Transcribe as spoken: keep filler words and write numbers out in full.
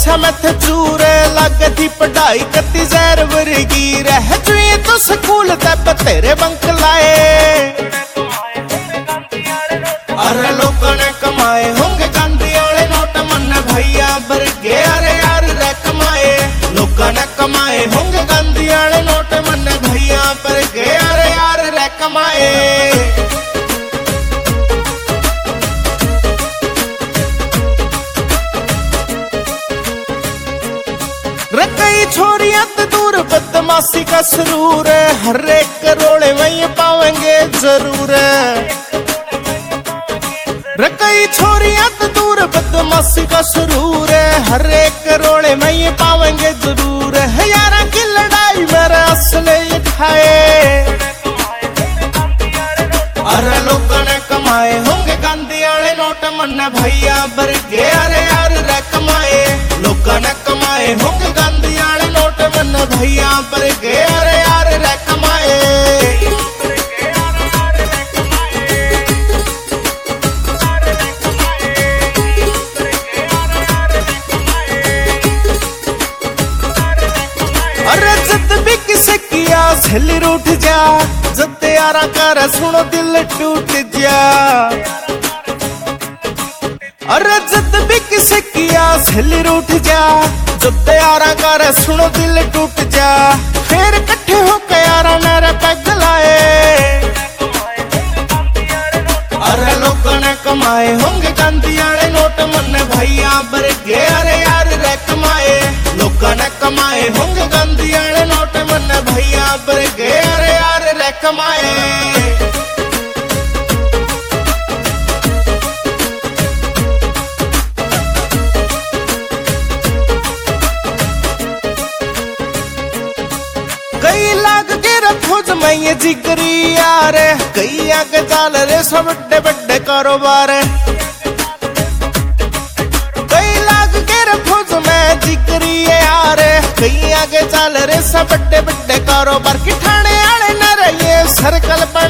अच्छा मत चूरे लग थी पढ़ाई कती जहर वर्गी रह जुई तो स्कूल तब तेरे बंक लाए। अरे लोगों ने कमाए होंगे गांधी वाले नोट मन भैया वर्गे अरे यार रे कमाए। लोगों ने कमाए होंगे गांधी वाले नोट मन भैया वर्गे अरे यार रे कमाए। कई छोरियां तो दूर बदमाशी का सरूर है हर एक रोले वही पावेंगे जरूर। कई छोरियां तो दूर बदमाशी का सरूर है हर एक रोले वही पावेंगे जरूर। यारा की लड़ाई मेरे असले खाए। अरे लोगों ने कमाए होंगे गांधी वाले नोट मन भैया वर्गे अरे यार रे कमाए। लोगों ने कमाए होंगे गांधी वाले नोट मन भैया वर्गे अरे यार रे कमाए। अरे जद भी किसे किया झली रूठ जा जब यारा कर सुनो दिल टूट जा। अरे जद भी किसे किया झली रूठ जा जब यारा कर सुनो दिल टूट जा। फिर इकट्ठे होके यारा मेरे पैग लाए। अरे लोगों ने कमाए होंगे गांधी वाले नोट मन भैया वर्गे अरे यार रे कमाए। लोगों ने कमाए होंगे गांधी वाले नोट मन भैया वर्गे अरे यार रे कमाए। कई लाग के रखो जमाइए जिगरी यार कई आगे चाल रे सब बड़े बड़े कारोबार। कई लाग के रखो जमाइए जिगरी यार कई आगे चाल रे सब बड़े बड़े कारोबार। की ठाणे आले न रहिए सर्कल बन